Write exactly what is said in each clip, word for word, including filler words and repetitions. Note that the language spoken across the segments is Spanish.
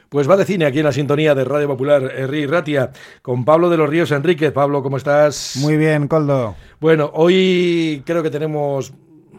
Pues va de cine aquí en la sintonía de Radio Popular, Herri Ratia, con Pablo de los Ríos Enríquez. Pablo, ¿cómo estás? Muy bien, Coldo. Bueno, hoy creo que tenemos...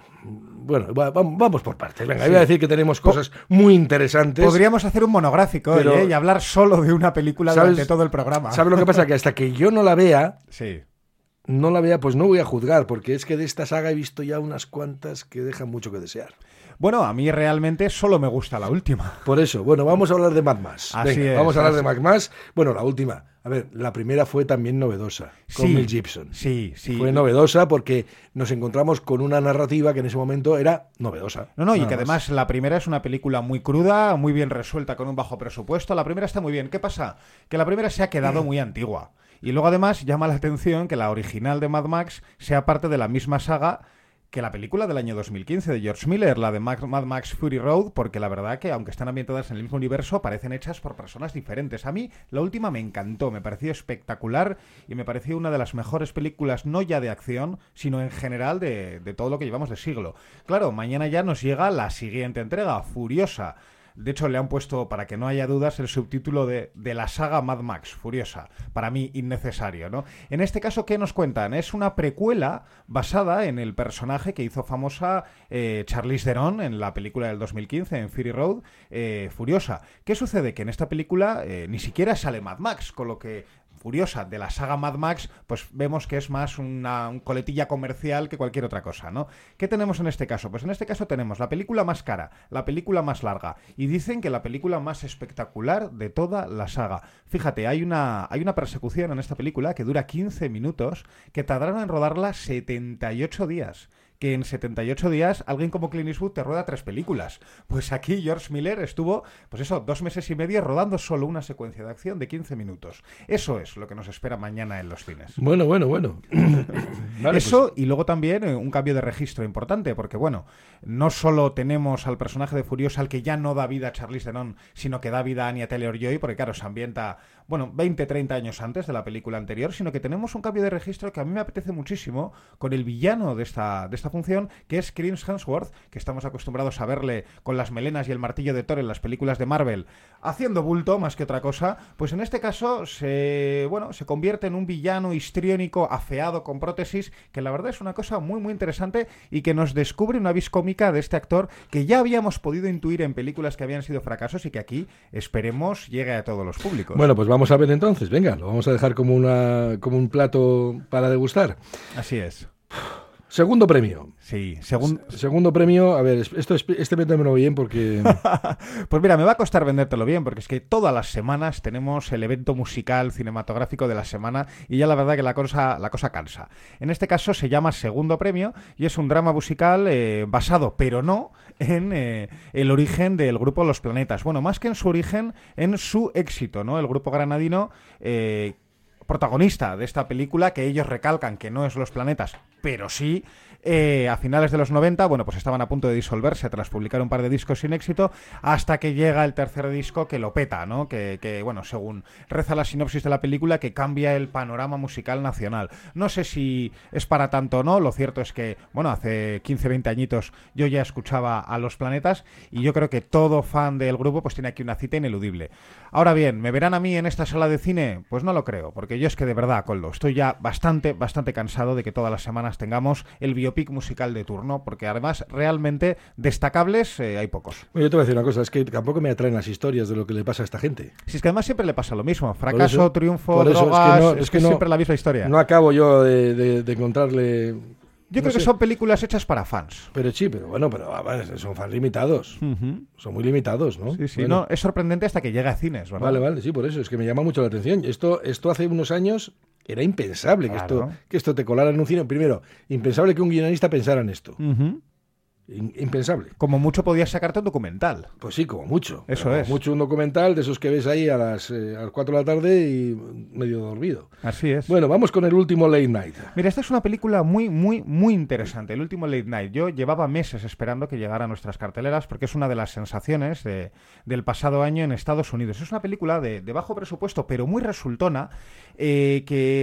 Bueno, va, vamos por partes. Venga, sí. Iba a decir que tenemos cosas muy interesantes. Podríamos hacer un monográfico pero, ¿eh? y hablar solo de una película ¿sabes, durante todo el programa. ¿Sabes lo que pasa? Que hasta que yo no la vea... Sí. No la vea, pues no voy a juzgar, porque es que de esta saga he visto ya unas cuantas que dejan mucho que desear. Bueno, a mí realmente solo me gusta la última. Por eso, bueno, vamos a hablar de Mad Max. Así Venga, es, vamos a hablar así. de Mad Max. Bueno, la última. A ver, la primera fue también novedosa, con sí, Mel Gibson. Sí, sí. Fue novedosa porque nos encontramos con una narrativa que en ese momento era novedosa. No, no, y que más. además la primera es una película muy cruda, muy bien resuelta, con un bajo presupuesto. La primera está muy bien. ¿Qué pasa? Que la primera se ha quedado muy antigua. Y luego además llama la atención que la original de Mad Max sea parte de la misma saga que la película del año dos mil quince de George Miller, la de Mad Max Fury Road, porque la verdad que aunque están ambientadas en el mismo universo, parecen hechas por personas diferentes. A mí la última me encantó, me pareció espectacular y me pareció una de las mejores películas, no ya de acción, sino en general de, de todo lo que llevamos de siglo. Claro, mañana ya nos llega la siguiente entrega, Furiosa. De hecho, le han puesto, para que no haya dudas, el subtítulo de, de la saga Mad Max, Furiosa. Para mí, innecesario, ¿no? En este caso, ¿qué nos cuentan? Es una precuela basada en el personaje que hizo famosa eh, Charlize Theron en la película del dos mil quince, en Fury Road, eh, Furiosa. ¿Qué sucede? Que en esta película eh, ni siquiera sale Mad Max, con lo que... Furiosa de la saga Mad Max, pues vemos que es más una un coletilla comercial que cualquier otra cosa, ¿no? ¿Qué tenemos en este caso? Pues en este caso tenemos la película más cara, la película más larga, y dicen que la película más espectacular de toda la saga. Fíjate, hay una, hay una persecución en esta película que dura quince minutos, que tardaron en rodarla setenta y ocho días. Que en setenta y ocho días alguien como Clint Eastwood te rueda tres películas. Pues aquí George Miller estuvo, pues eso, dos meses y medio rodando solo una secuencia de acción de quince minutos. Eso es lo que nos espera mañana en los cines. Bueno, bueno, bueno. Vale, eso, pues... y luego también eh, un cambio de registro importante, porque bueno, no solo tenemos al personaje de Furiosa, al que ya no da vida a Charlize Theron, sino que da vida a Anya Taylor-Joy, porque claro, se ambienta, bueno, veinte, treinta años antes de la película anterior, sino que tenemos un cambio de registro que a mí me apetece muchísimo con el villano de esta, de esta función, que es Chris Hemsworth, que estamos acostumbrados a verle con las melenas y el martillo de Thor en las películas de Marvel, haciendo bulto más que otra cosa. Pues en este caso se, bueno, se convierte en un villano histriónico, afeado, con prótesis, que la verdad es una cosa muy muy interesante y que nos descubre una vis cómica de este actor que ya habíamos podido intuir en películas que habían sido fracasos y que aquí esperemos llegue a todos los públicos. Bueno, pues vamos a ver entonces, venga, lo vamos a dejar como una como un plato para degustar. Así es. Segundo premio. Sí, segun... segundo premio. A ver, esto este véndemelo bien porque... Pues mira, me va a costar vendértelo bien porque es que todas las semanas tenemos el evento musical cinematográfico de la semana y ya la verdad que la cosa, la cosa cansa. En este caso se llama Segundo Premio y es un drama musical eh, basado, pero no, en eh, el origen del grupo Los Planetas. Bueno, más que en su origen, en su éxito, ¿no? El grupo granadino... Eh, protagonista de esta película, que ellos recalcan que no es Los Planetas, pero sí, eh, a finales de los noventa, bueno, pues estaban a punto de disolverse tras publicar un par de discos sin éxito, hasta que llega el tercer disco que lo peta, ¿no? Que, que, bueno, según reza la sinopsis de la película, que cambia el panorama musical nacional. No sé si es para tanto o no, lo cierto es que, bueno, hace quince, veinte añitos yo ya escuchaba a Los Planetas y yo creo que todo fan del grupo pues tiene aquí una cita ineludible. Ahora bien, ¿me verán a mí en esta sala de cine? Pues no lo creo, porque yo es que de verdad, Coldo, estoy ya bastante, bastante cansado de que todas las semanas tengamos el biopic musical de turno, porque además realmente destacables eh, hay pocos. Bueno, yo te voy a decir una cosa, es que tampoco me atraen las historias de lo que le pasa a esta gente. Si es que además siempre le pasa lo mismo, fracaso, eso, triunfo, eso, drogas, es que, no, es es que, que no, siempre la misma historia. No acabo yo de, de, de encontrarle... Yo no creo sé. que son películas hechas para fans. Pero sí, pero bueno, pero a ver, son fans limitados. Uh-huh. Son muy limitados, ¿no? Sí, sí, bueno. no, es sorprendente hasta que llega a cines, ¿verdad? Vale, vale, sí, por eso, es que me llama mucho la atención. Esto, esto hace unos años era impensable, claro, que, esto, que esto te colara en un cine. Primero, impensable que un guionista pensara en esto. Uh-huh. Impensable. Como mucho podías sacarte un documental. Pues sí, como mucho. Eso como es. Mucho un documental de esos que ves ahí a las, eh, a las cuatro de la tarde y medio dormido. Así es. Bueno, vamos con el último Late Night. Mira, esta es una película muy, muy, muy interesante. El último Late Night. Yo llevaba meses esperando que llegara a nuestras carteleras porque es una de las sensaciones de, del pasado año en Estados Unidos. Es una película de, de bajo presupuesto, pero muy resultona, eh, que es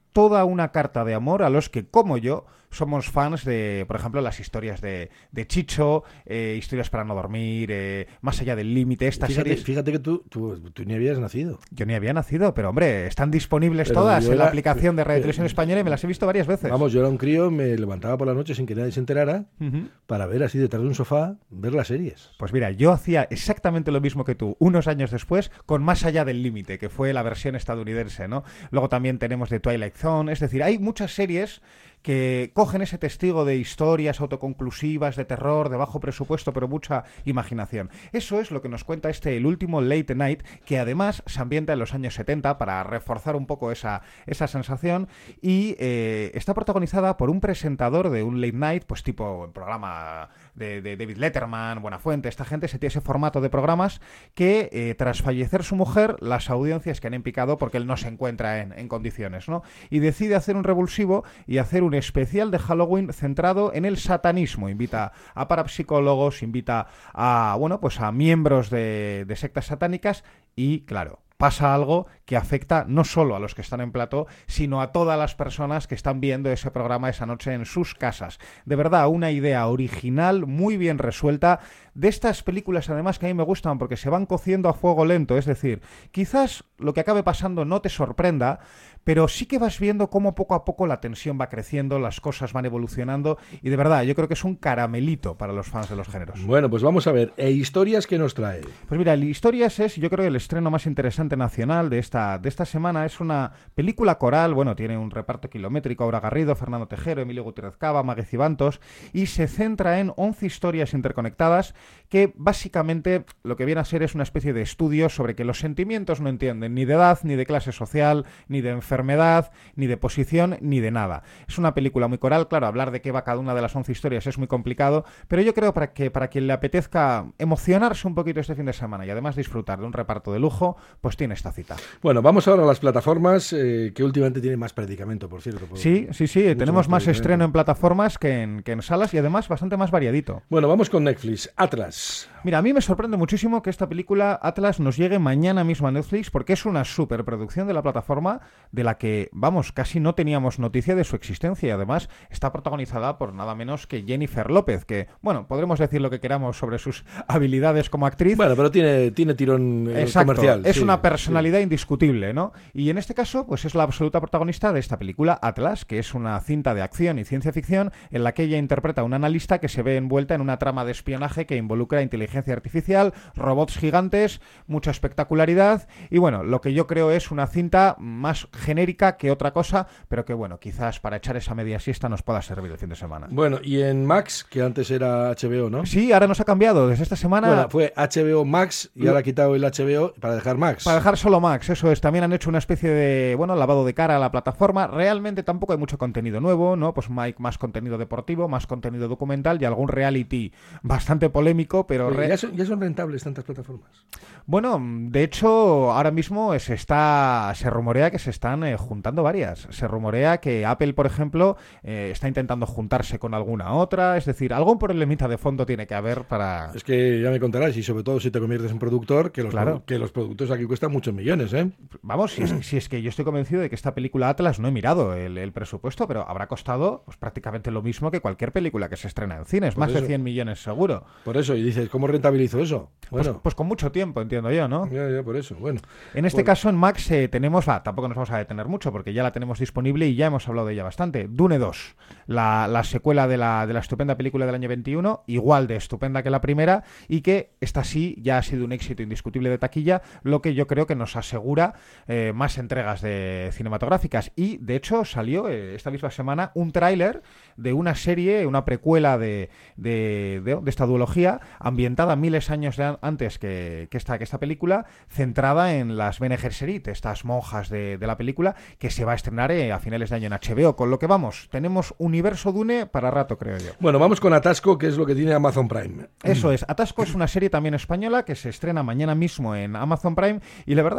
toda una carta de amor a los que, como yo, somos fans de, por ejemplo, las historias de, de Chicho, eh, historias para no dormir, eh, Más allá del límite, estas fíjate, series... Fíjate que tú, tú, tú ni habías nacido. Yo ni había nacido, pero hombre, están disponibles pero todas en era, la aplicación de Radio eh, Televisión Española y me las he visto varias veces. Vamos, yo era un crío, me levantaba por la noche sin que nadie se enterara uh-huh. para ver así detrás de un sofá, ver las series. Pues mira, yo hacía exactamente lo mismo que tú, unos años después, con Más allá del límite, que fue la versión estadounidense, ¿no? Luego también tenemos The Twilight Zone, es decir, hay muchas series que cogen ese testigo de historias autoconclusivas, de terror, de bajo presupuesto, pero mucha imaginación. Eso es lo que nos cuenta este El último Late Night, que además se ambienta en los años setenta para reforzar un poco esa, esa sensación, y eh, está protagonizada por un presentador de un Late Night, pues tipo el programa de, de David Letterman, Buenafuente, esta gente, ese, ese formato de programas que eh, tras fallecer su mujer, las audiencias que han en picado porque él no se encuentra en, en condiciones, ¿no? Y decide hacer un revulsivo y hacer un un especial de Halloween centrado en el satanismo. Invita a parapsicólogos, invita a, bueno, pues a miembros de, de sectas satánicas y, claro, pasa algo que afecta no solo a los que están en plató, sino a todas las personas que están viendo ese programa esa noche en sus casas. De verdad, una idea original, muy bien resuelta, de estas películas además que a mí me gustan porque se van cociendo a fuego lento, es decir, quizás lo que acabe pasando no te sorprenda, pero sí que vas viendo cómo poco a poco la tensión va creciendo, las cosas van evolucionando, y de verdad, yo creo que es un caramelito para los fans de los géneros. Bueno, pues vamos a ver, ¿e historias qué nos trae? Pues mira, el Historias es, yo creo, el estreno más interesante nacional de esta, de esta semana. Es una película coral, bueno, tiene un reparto kilométrico, Aura Garrido, Fernando Tejero, Emilio Gutiérrez Cava, Maggie Cibantos, y se centra en once historias interconectadas que básicamente lo que viene a ser es una especie de estudio sobre que los sentimientos no entienden ni de edad, ni de clase social, ni de enfermedad, ni de posición, ni de nada. Es una película muy coral, claro, hablar de qué va cada una de las once historias es muy complicado, pero yo creo para que para quien le apetezca emocionarse un poquito este fin de semana y además disfrutar de un reparto de lujo, pues tiene esta cita. Bueno, vamos ahora a las plataformas eh, que últimamente tienen más predicamento, por cierto. Por, sí, sí, sí, tenemos más, más estreno en plataformas que en, que en salas y además bastante más variadito. Bueno, vamos con Netflix, Atlas. Mira, a mí me sorprende muchísimo que esta película Atlas nos llegue mañana mismo a Netflix porque es una superproducción de la plataforma de la que, vamos, casi no teníamos noticia de su existencia y además está protagonizada por nada menos que Jennifer López, que, bueno, podremos decir lo que queramos sobre sus habilidades como actriz. Bueno, pero tiene, tiene tirón eh, Exacto, comercial. Es sí, una personalidad sí. indiscutible, ¿no? Y en este caso, pues es la absoluta protagonista de esta película Atlas, que es una cinta de acción y ciencia ficción en la que ella interpreta a una analista que se ve envuelta en una trama de espionaje que involucra inteligencia artificial, robots gigantes, mucha espectacularidad y, bueno, lo que yo creo es una cinta más genérica que otra cosa, pero que, bueno, quizás para echar esa media siesta nos pueda servir el fin de semana. Bueno, y en Max, que antes era H B O, ¿no? Sí, ahora nos ha cambiado. Desde esta semana... Bueno, fue H B O Max y ahora ha quitado el H B O para dejar Max. Para dejar solo Max, eso es. También han hecho una especie de, bueno, lavado de cara a la plataforma. Realmente tampoco hay mucho contenido nuevo, ¿no? Pues Mike, más contenido deportivo, más contenido documental y algún reality bastante polémico, pero... Re... ¿Ya, son, ¿Ya son rentables tantas plataformas? Bueno, de hecho, ahora mismo se está se rumorea que se están eh, juntando varias. Se rumorea que Apple, por ejemplo, eh, está intentando juntarse con alguna otra. Es decir, algún problemita de fondo tiene que haber para... Es que ya me contarás, y sobre todo si te conviertes en productor, que los, claro. produ- que los productos aquí cuestan muchos millones, ¿eh? Vamos, si es, si es que yo estoy convencido de que esta película Atlas, no he mirado el, el presupuesto, pero habrá costado pues, prácticamente lo mismo que cualquier película que se estrena en cines. Por más eso. de cien millones seguro. Por eso, y dices, ¿cómo rentabilizo eso? Bueno. Pues, pues con mucho tiempo, entiendo yo, ¿no? Ya, ya, por eso, bueno. En este bueno. caso, en Max eh, tenemos, ah, tampoco nos vamos a detener mucho, porque ya la tenemos disponible y ya hemos hablado de ella bastante. Dune dos, la, la secuela de la, de la estupenda película del año veintiuno, igual de estupenda que la primera, y que esta sí ya ha sido un éxito indiscutible de taquilla, lo que yo creo que nos asegura eh, más entregas de cinematográficas. Y, de hecho, salió eh, esta misma semana un tráiler de una serie, una precuela de, de, de, de esta duología, ambientada miles de años de antes que, que, esta, que esta película, centrada en las Bene Gesserit, estas monjas de, de la película, que se va a estrenar eh, a finales de año en H B O, con lo que vamos, tenemos universo Dune para rato, creo yo. Bueno, vamos con Atasco, que es lo que tiene Amazon Prime. Eso es, Atasco es una serie también española que se estrena mañana mismo en Amazon Prime, y la verdad que yo he visto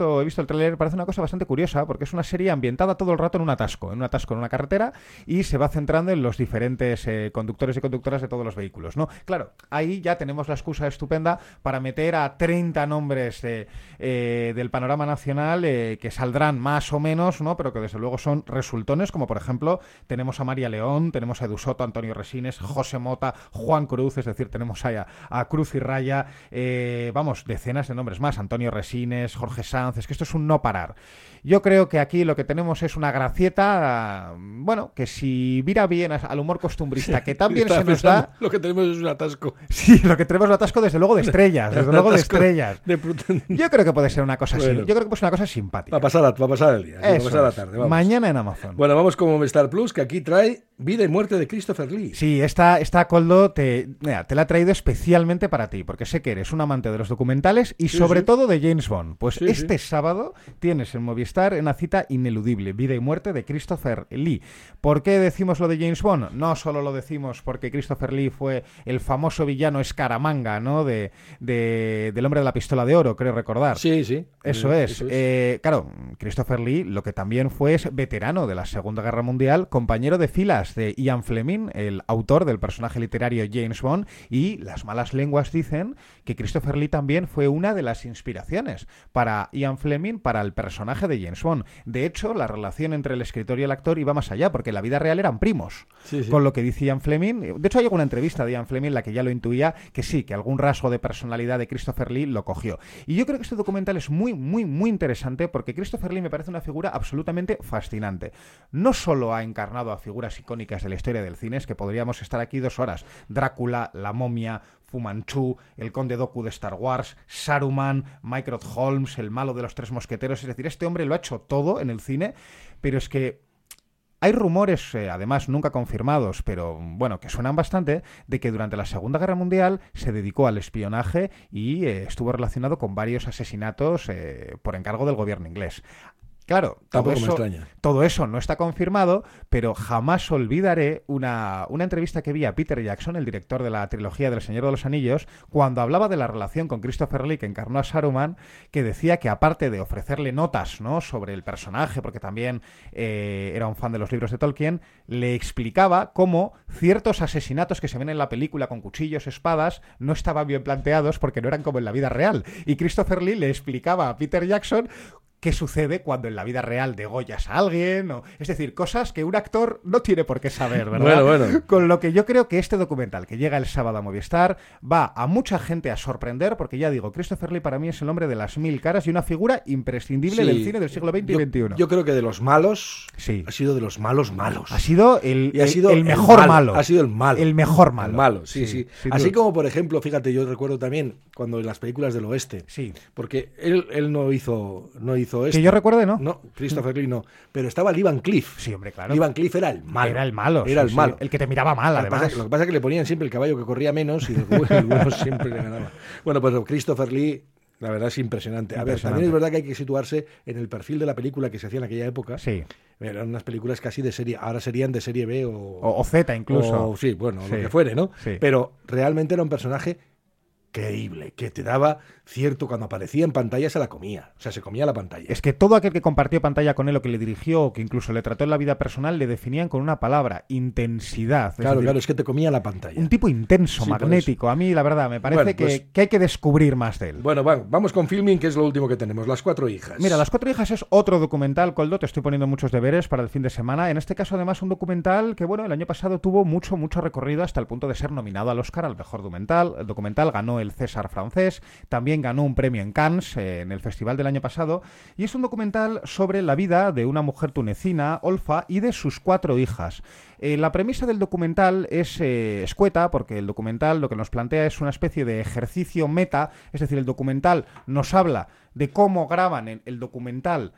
visto, he visto el tráiler, parece una cosa bastante curiosa, porque es una serie ambientada todo el rato en un atasco, en un atasco en una carretera, y se va centrando en los diferentes eh, conductores y conductoras de todos los vehículos, ¿no? Claro, ahí ya tenemos la excusa estupenda para meter a treinta nombres de, eh, del panorama nacional eh, que saldrán más o menos, ¿no? Pero que desde luego son resultones, como por ejemplo, tenemos a María León, tenemos a Edu Soto, Antonio Resines, José Mota, Juan Cruz, es decir, tenemos ahí a, a Cruz y Raya, eh, vamos, decenas de nombres más, Antonio Resines, Jorge Sanz, es que esto es un no parar. Yo creo que aquí lo que tenemos es una gracieta, bueno, que si vira bien al humor costumbrista, que también se nos da... Lo que tenemos es un atasco. Sí, lo que tenemos es un atasco desde luego de estrellas, desde luego de estrellas. De... Yo creo que puede ser una cosa bueno. así, yo creo que puede ser una cosa simpática. Va a pasar, va a pasar el día, va a pasar la tarde. Vamos. Mañana en Amazon. Bueno, vamos con Movistar Plus, que aquí trae Vida y muerte de Christopher Lee. Sí, esta, esta Koldo, te, mira, te la he traído especialmente para ti, porque sé que eres un amante de los documentales y sí, sobre sí. todo de James Bond. Pues sí, este sí. sábado tienes en Movistar una cita ineludible, Vida y muerte de Christopher Lee. ¿Por qué decimos lo de James Bond? No solo lo decimos porque Christopher Lee fue el famoso villano Scaramanga, ¿no? De, de, del hombre de la pistola de oro, creo recordar. Sí, sí. Eso es. Eso es. Eh, claro, Christopher Lee lo que también fue es veterano de la Segunda Guerra Mundial, compañero de filas de Ian Fleming, el autor del personaje literario James Bond, y las malas lenguas dicen que Christopher Lee también fue una de las inspiraciones para Ian Fleming para el personaje de James Bond. De hecho, la relación entre el escritor y el actor iba más allá, porque en la vida real eran primos. Sí, sí. Con lo que dice Ian Fleming. De hecho, hay alguna entrevista de Ian Fleming en la que ya lo intuía, que sí, que algún rasgo de personalidad de Christopher Lee lo cogió. Y yo creo que este documental es muy, muy, muy interesante, porque Christopher Lee me parece una figura absolutamente fascinante. No solo ha encarnado a figuras icónicas de la historia del cine, es que podríamos estar aquí dos horas. Drácula, La momia, Fu Manchu, el conde Dooku de Star Wars, Saruman, Mycroft Holmes, el malo de los tres mosqueteros. Es decir, este hombre lo ha hecho todo en el cine, pero es que hay rumores, eh, además nunca confirmados, pero bueno, que suenan bastante, de que durante la Segunda Guerra Mundial se dedicó al espionaje y eh, estuvo relacionado con varios asesinatos eh, por encargo del gobierno inglés. Claro, todo eso, todo eso no está confirmado, pero jamás olvidaré una, una entrevista que vi a Peter Jackson, el director de la trilogía del Señor de los Anillos, cuando hablaba de la relación con Christopher Lee, que encarnó a Saruman, que decía que aparte de ofrecerle notas, ¿no?, sobre el personaje, porque también eh, era un fan de los libros de Tolkien, le explicaba cómo ciertos asesinatos que se ven en la película con cuchillos, espadas, no estaban bien planteados porque no eran como en la vida real. Y Christopher Lee le explicaba a Peter Jackson qué sucede cuando en la vida real degollas a alguien, o, es decir, cosas que un actor no tiene por qué saber, ¿verdad? Bueno, bueno. Con lo que yo creo que este documental, que llega el sábado a Movistar, va a mucha gente a sorprender, porque ya digo, Christopher Lee para mí es el hombre de las mil caras y una figura imprescindible sí, del cine del siglo veinte yo, y veintiuno. Yo creo que de los malos, sí. ha sido de los malos malos. Ha sido el, y ha sido el, el mejor el malo. Ha sido el malo. El mejor malo. El malo, sí, sí. sí. Así como, por ejemplo, fíjate, yo recuerdo también cuando en las películas del oeste, sí. porque él, él no hizo no hizo esto. Que yo recuerde, ¿no? No, Christopher Lee no. Pero estaba Lee Van Cleef. Sí, hombre, claro. Lee Van Cleef era el malo. Era el malo. Era sí, el malo. Sí. El que te miraba mal, lo que además. Pasa, lo que pasa es que le ponían siempre el caballo que corría menos y el bueno, el bueno siempre le ganaba. Bueno, pues Christopher Lee, la verdad es impresionante. A ver, también es verdad que hay que situarse en el perfil de la película que se hacía en aquella época. Sí. Eran unas películas casi de serie, ahora serían de serie B o... O, o Z incluso. O, sí, bueno, sí. lo que fuere, ¿no? Sí. Pero realmente era un personaje creíble, que te daba cierto, cuando aparecía en pantalla se la comía, o sea, se comía la pantalla. Es que todo aquel que compartió pantalla con él o que le dirigió o que incluso le trató en la vida personal le definían con una palabra, intensidad. Es claro, decir, claro, es que te comía la pantalla. Un tipo intenso, sí, magnético. A mí, la verdad, me parece bueno, pues, que, que hay que descubrir más de él. Bueno, va, vamos con Filming, que es lo último que tenemos, Las Cuatro Hijas. Mira, Las Cuatro Hijas es otro documental, Koldo, te estoy poniendo muchos deberes para el fin de semana. En este caso, además, un documental que, bueno, el año pasado tuvo mucho, mucho recorrido hasta el punto de ser nominado al Oscar al mejor documental. El documental ganó el César francés. También ganó un premio en Cannes, eh, en el festival del año pasado, y es un documental sobre la vida de una mujer tunecina, Olfa, y de sus cuatro hijas. Eh, la premisa del documental es eh, escueta, porque el documental lo que nos plantea es una especie de ejercicio meta, es decir, el documental nos habla de cómo graban el, el documental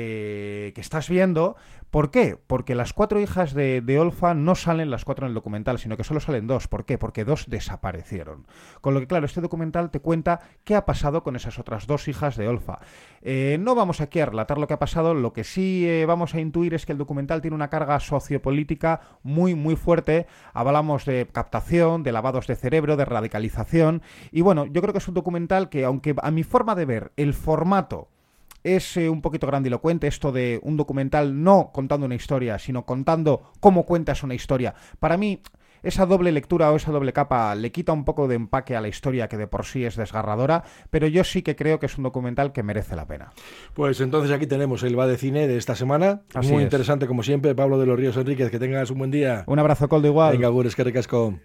Eh, que estás viendo. ¿Por qué? Porque las cuatro hijas de, de Olfa no salen las cuatro en el documental, sino que solo salen dos. ¿Por qué? Porque dos desaparecieron. Con lo que, claro, este documental te cuenta qué ha pasado con esas otras dos hijas de Olfa. Eh, no vamos aquí a relatar lo que ha pasado, lo que sí eh, vamos a intuir es que el documental tiene una carga sociopolítica muy, muy fuerte. Hablamos de captación, de lavados de cerebro, de radicalización, y bueno, yo creo que es un documental que, aunque a mi forma de ver, el formato es eh, un poquito grandilocuente esto de un documental no contando una historia, sino contando cómo cuentas una historia. Para mí, esa doble lectura o esa doble capa le quita un poco de empaque a la historia, que de por sí es desgarradora, pero yo sí que creo que es un documental que merece la pena. Pues entonces aquí tenemos el Va de Cine de esta semana. Así Muy es. interesante como siempre. Pablo de los Ríos Enríquez, que tengas un buen día. Un abrazo, Coldo, igual. Venga, Gures, que recasco.